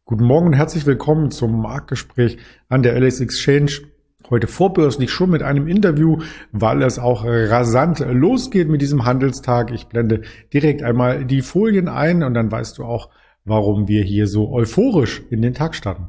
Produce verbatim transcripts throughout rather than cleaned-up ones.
Guten Morgen und herzlich willkommen zum Marktgespräch an der L S Exchange. Heute vorbörslich schon mit einem Interview, weil es auch rasant losgeht mit diesem Handelstag. Ich blende direkt einmal die Folien ein und dann weißt du auch, warum wir hier so euphorisch in den Tag starten.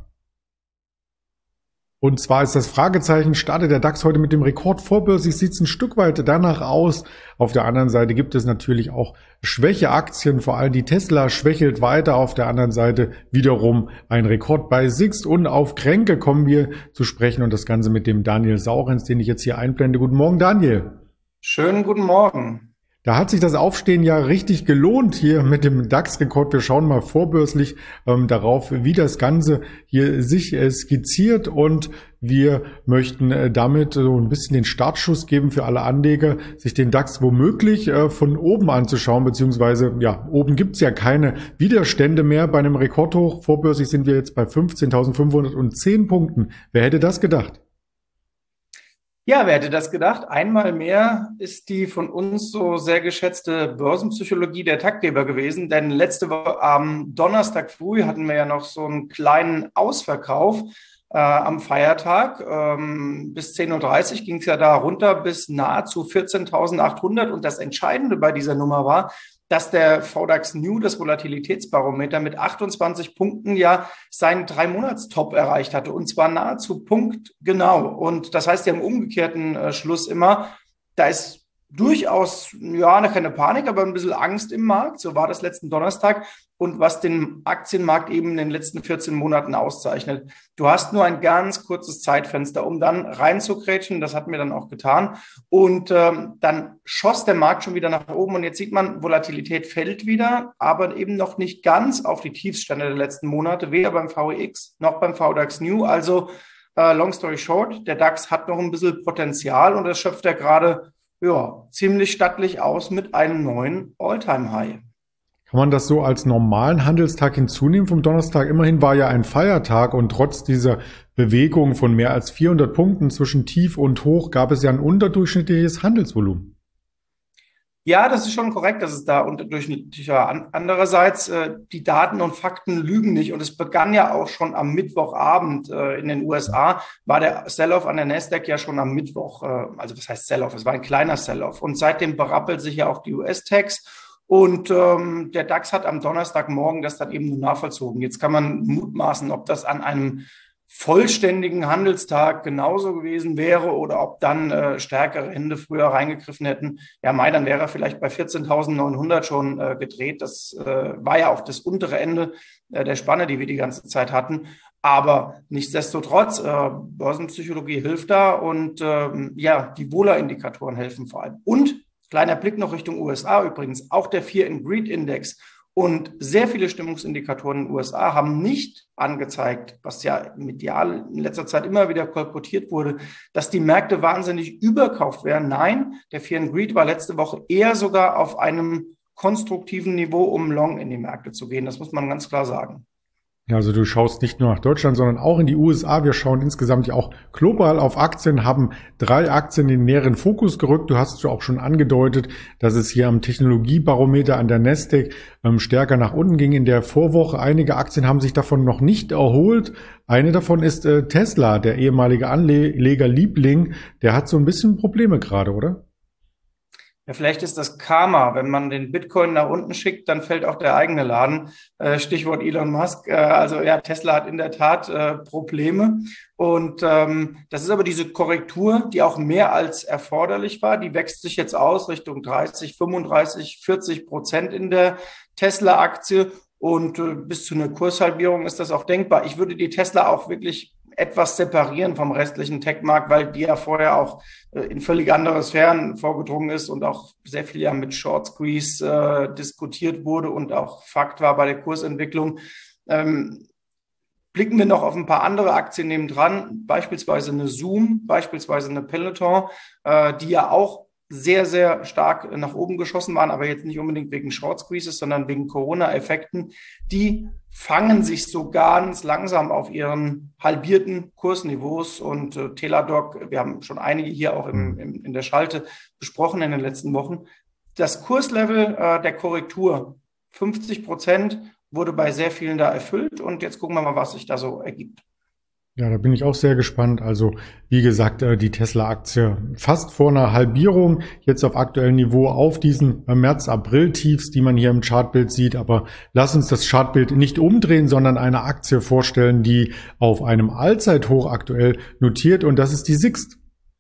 Und zwar ist das Fragezeichen, startet der DAX heute mit dem Rekord vorbörslich, sieht es ein Stück weit danach aus. Auf der anderen Seite gibt es natürlich auch Schwächeaktien, vor allem die Tesla schwächelt weiter. Auf der anderen Seite wiederum ein Rekord bei Sixt und auf Kränke kommen wir zu sprechen und das Ganze mit dem Daniel Saurens, den ich jetzt hier einblende. Guten Morgen, Daniel. Schönen guten Morgen. Da hat sich das Aufstehen ja richtig gelohnt hier mit dem DAX-Rekord. Wir schauen mal vorbörslich ähm, darauf, wie das Ganze hier sich äh, skizziert und wir möchten äh, damit so ein bisschen den Startschuss geben für alle Anleger, sich den DAX womöglich äh, von oben anzuschauen, beziehungsweise ja, oben gibt's ja keine Widerstände mehr. Bei einem Rekordhoch vorbörslich sind wir jetzt bei fünfzehntausendfünfhundertzehn Punkten. Wer hätte das gedacht? Ja, wer hätte das gedacht? Einmal mehr ist die von uns so sehr geschätzte Börsenpsychologie der Taktgeber gewesen, denn letzte Woche am Donnerstag früh hatten wir ja noch so einen kleinen Ausverkauf äh, am Feiertag. Ähm, bis zehn Uhr dreißig ging es ja da runter bis nahezu vierzehntausendachthundert und das Entscheidende bei dieser Nummer war, dass der V DAX New, das Volatilitätsbarometer, mit achtundzwanzig Punkten ja seinen Drei-Monats-Top erreicht hatte. Und zwar nahezu punktgenau. Und das heißt ja im umgekehrten äh, Schluss immer, da ist durchaus, ja, keine Panik, aber ein bisschen Angst im Markt. So war das letzten Donnerstag. Und was den Aktienmarkt eben in den letzten vierzehn Monaten auszeichnet. Du hast nur ein ganz kurzes Zeitfenster, um dann reinzukrätschen. Das hatten wir dann auch getan. Und ähm, dann schoss der Markt schon wieder nach oben. Und jetzt sieht man, Volatilität fällt wieder, aber eben noch nicht ganz auf die Tiefstände der letzten Monate, weder beim V E X noch beim V DAX New. Also äh, long story short, der DAX hat noch ein bisschen Potenzial und das schöpft er gerade ja, ziemlich stattlich aus mit einem neuen All-Time-High. Kann man das so als normalen Handelstag hinzunehmen vom Donnerstag? Immerhin war ja ein Feiertag und trotz dieser Bewegung von mehr als vierhundert Punkten zwischen Tief und Hoch gab es ja ein unterdurchschnittliches Handelsvolumen. Ja, das ist schon korrekt, dass es da unterdurchschnittlicher. Andererseits, äh, die Daten und Fakten lügen nicht. Und es begann ja auch schon am Mittwochabend äh, in den U S A, war der Sell-Off an der Nasdaq ja schon am Mittwoch. Äh, also was heißt Sell-Off? Es war ein kleiner Sell-Off. Und seitdem berappelt sich ja auch die U S-Techs. Und ähm, der DAX hat am Donnerstagmorgen das dann eben nur nachvollzogen. Jetzt kann man mutmaßen, ob das an einem vollständigen Handelstag genauso gewesen wäre oder ob dann äh, stärkere Hände früher reingegriffen hätten. Ja, Mai, dann wäre er vielleicht bei vierzehntausendneunhundert schon äh, gedreht. Das äh, war ja auch das untere Ende äh, der Spanne, die wir die ganze Zeit hatten. Aber nichtsdestotrotz, äh, Börsenpsychologie hilft da und äh, ja, die Wohler-Indikatoren helfen vor allem. Und kleiner Blick noch Richtung U S A übrigens, auch der Fear and Greed Index. Und sehr viele Stimmungsindikatoren in den U S A haben nicht angezeigt, was ja medial in letzter Zeit immer wieder kolportiert wurde, dass die Märkte wahnsinnig überkauft wären. Nein, der Fear and Greed war letzte Woche eher sogar auf einem konstruktiven Niveau, um long in die Märkte zu gehen. Das muss man ganz klar sagen. Ja, also du schaust nicht nur nach Deutschland, sondern auch in die U S A. Wir schauen insgesamt ja auch global auf Aktien, haben drei Aktien in den näheren Fokus gerückt. Du hast es auch schon angedeutet, dass es hier am Technologiebarometer an der Nasdaq ähm, stärker nach unten ging in der Vorwoche. Einige Aktien haben sich davon noch nicht erholt. Eine davon ist äh, Tesla, der ehemalige Anlegerliebling. Der hat so ein bisschen Probleme gerade, oder? Ja, vielleicht ist das Karma. Wenn man den Bitcoin nach unten schickt, dann fällt auch der eigene Laden. Äh, Stichwort Elon Musk. Äh, also ja, Tesla hat in der Tat äh, Probleme. Und ähm, das ist aber diese Korrektur, die auch mehr als erforderlich war. Die wächst sich jetzt aus Richtung dreißig, fünfunddreißig, vierzig Prozent in der Tesla-Aktie. Und äh, bis zu einer Kurshalbierung ist das auch denkbar. Ich würde die Tesla auch wirklich etwas separieren vom restlichen Tech-Markt, weil die ja vorher auch äh, in völlig andere Sphären vorgedrungen ist und auch sehr viel ja mit Short Squeeze äh, diskutiert wurde und auch Fakt war bei der Kursentwicklung. Ähm, blicken wir noch auf ein paar andere Aktien nebendran, beispielsweise eine Zoom, beispielsweise eine Peloton, äh, die ja auch sehr, sehr stark nach oben geschossen waren, aber jetzt nicht unbedingt wegen Short Squeezes, sondern wegen Corona-Effekten. Die fangen sich so ganz langsam auf ihren halbierten Kursniveaus und äh, Teladoc, wir haben schon einige hier auch im, im, in der Schalte besprochen in den letzten Wochen. Das Kurslevel äh, der Korrektur fünfzig Prozent wurde bei sehr vielen da erfüllt und jetzt gucken wir mal, was sich da so ergibt. Ja, da bin ich auch sehr gespannt. Also wie gesagt, die Tesla-Aktie fast vor einer Halbierung, jetzt auf aktuellem Niveau auf diesen März-April-Tiefs, die man hier im Chartbild sieht. Aber lass uns das Chartbild nicht umdrehen, sondern eine Aktie vorstellen, die auf einem Allzeithoch aktuell notiert, und das ist die Sixt.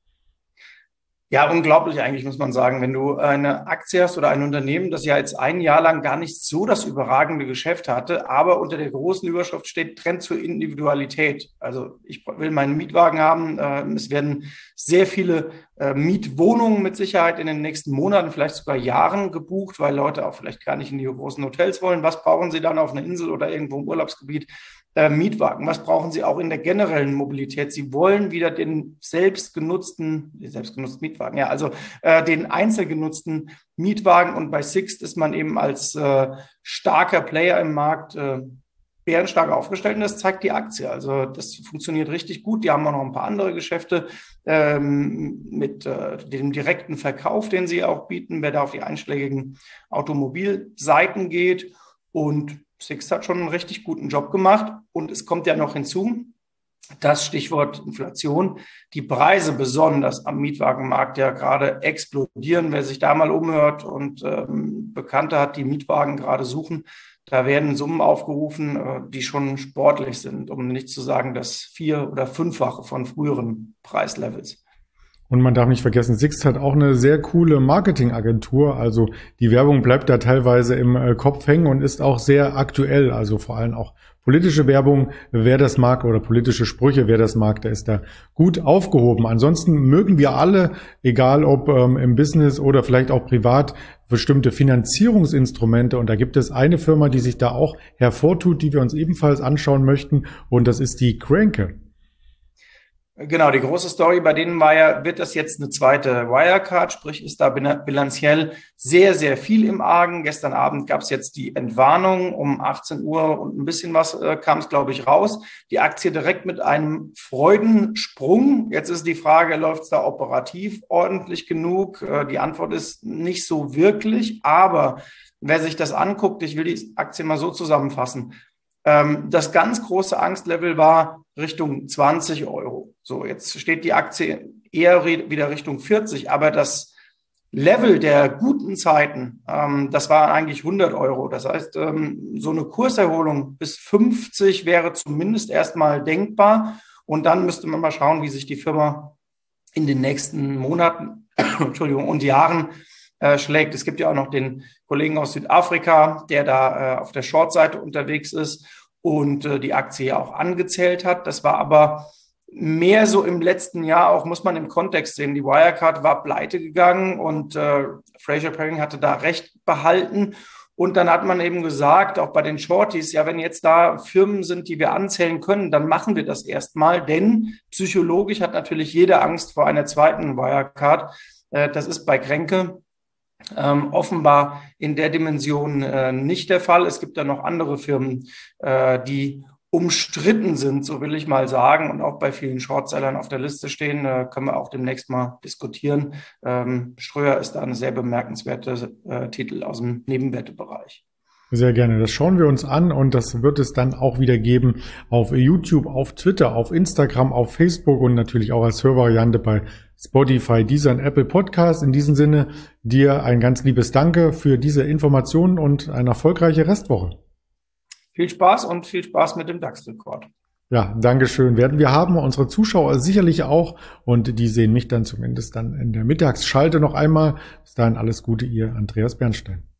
Ja, unglaublich eigentlich, muss man sagen. Wenn du eine Aktie hast oder ein Unternehmen, das ja jetzt ein Jahr lang gar nicht so das überragende Geschäft hatte, aber unter der großen Überschrift steht Trend zur Individualität. Also ich will meinen Mietwagen haben. Es werden sehr viele Mietwohnungen mit Sicherheit in den nächsten Monaten, vielleicht sogar Jahren gebucht, weil Leute auch vielleicht gar nicht in die großen Hotels wollen. Was brauchen sie dann auf einer Insel oder irgendwo im Urlaubsgebiet? Äh, Mietwagen. Was brauchen Sie auch in der generellen Mobilität? Sie wollen wieder den selbstgenutzten, den selbstgenutzten Mietwagen, ja, also äh, den einzelgenutzten Mietwagen. Und bei Sixt ist man eben als äh, starker Player im Markt äh, bärenstark aufgestellt, und das zeigt die Aktie. Also das funktioniert richtig gut. Die haben auch noch ein paar andere Geschäfte ähm, mit äh, dem direkten Verkauf, den sie auch bieten, wer da auf die einschlägigen Automobilseiten geht. Und Sixt hat schon einen richtig guten Job gemacht, und es kommt ja noch hinzu, das Stichwort Inflation, die Preise besonders am Mietwagenmarkt ja gerade explodieren. Wer sich da mal umhört und ähm, Bekannte hat, die Mietwagen gerade suchen, da werden Summen aufgerufen, äh, die schon sportlich sind, um nicht zu sagen das vier- oder fünffache von früheren Preislevels. Und man darf nicht vergessen, Sixt hat auch eine sehr coole Marketingagentur. Also die Werbung bleibt da teilweise im Kopf hängen und ist auch sehr aktuell. Also vor allem auch politische Werbung, wer das mag, oder politische Sprüche, wer das mag, der ist da gut aufgehoben. Ansonsten mögen wir alle, egal ob ähm, im Business oder vielleicht auch privat, bestimmte Finanzierungsinstrumente. Und da gibt es eine Firma, die sich da auch hervortut, die wir uns ebenfalls anschauen möchten. Und das ist die Grenke. Genau, die große Story bei denen war ja, wird das jetzt eine zweite Wirecard, sprich ist da bilanziell sehr, sehr viel im Argen. Gestern Abend gab es jetzt die Entwarnung um achtzehn Uhr und ein bisschen was äh, kam es, glaube ich, raus. Die Aktie direkt mit einem Freudensprung. Jetzt ist die Frage, läuft es da operativ ordentlich genug? Äh, die Antwort ist nicht so wirklich, aber wer sich das anguckt, ich will die Aktie mal so zusammenfassen. Das ganz große Angstlevel war Richtung zwanzig Euro. So, jetzt steht die Aktie eher wieder Richtung vierzig, aber das Level der guten Zeiten, das war eigentlich hundert Euro. Das heißt, so eine Kurserholung bis fünfzig wäre zumindest erstmal denkbar. Und dann müsste man mal schauen, wie sich die Firma in den nächsten Monaten, Entschuldigung, und Jahren Äh, schlägt. Es gibt ja auch noch den Kollegen aus Südafrika, der da äh, auf der Short-Seite unterwegs ist und äh, die Aktie ja auch angezählt hat. Das war aber mehr so im letzten Jahr, auch muss man im Kontext sehen. Die Wirecard war pleite gegangen und äh, Fraser Paring hatte da Recht behalten. Und dann hat man eben gesagt, auch bei den Shorties, ja, wenn jetzt da Firmen sind, die wir anzählen können, dann machen wir das erstmal, denn psychologisch hat natürlich jeder Angst vor einer zweiten Wirecard. Äh, das ist bei Grenke Ähm, offenbar in der Dimension äh, nicht der Fall. Es gibt da noch andere Firmen, äh, die umstritten sind, so will ich mal sagen, und auch bei vielen Shortsellern auf der Liste stehen, äh, können wir auch demnächst mal diskutieren. Ähm, Ströer ist da eine sehr bemerkenswerte äh, Titel aus dem Nebenwertebereich. Sehr gerne. Das schauen wir uns an, und das wird es dann auch wieder geben auf YouTube, auf Twitter, auf Instagram, auf Facebook und natürlich auch als Hörvariante bei Spotify, Deezer und Apple Podcast. In diesem Sinne dir ein ganz liebes Danke für diese Informationen und eine erfolgreiche Restwoche. Viel Spaß und viel Spaß mit dem DAX-Rekord. Ja, Dankeschön. Werden wir haben, unsere Zuschauer sicherlich auch, und die sehen mich dann zumindest dann in der Mittagsschalte noch einmal. Bis dahin alles Gute, Ihr Andreas Bernstein.